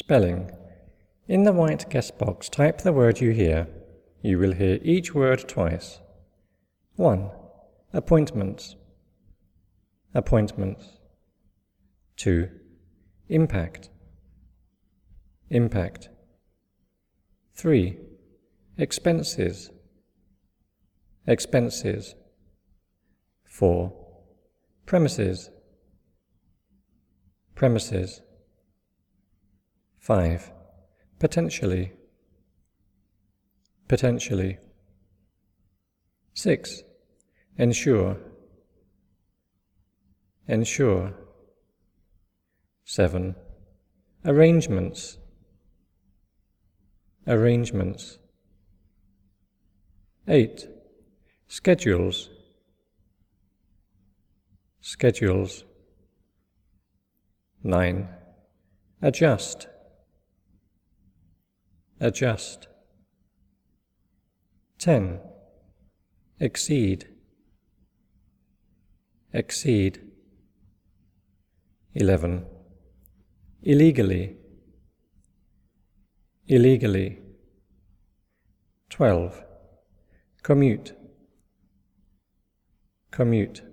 Spelling. In the white guess box, type the word you hear. You will hear each word twice. 1. Appointments. Appointments. 2. Impact. Impact. 3. Expenses. Expenses. 4. Premises. Premises. 5. Potentially. Potentially. 6. Ensure. Ensure. 7. Arrangements. Arrangements. 8. Schedules. Schedules. 9. Adjust. Adjust. 10. Exceed. Exceed. 11. Illegally. Illegally. 12. Commute. Commute.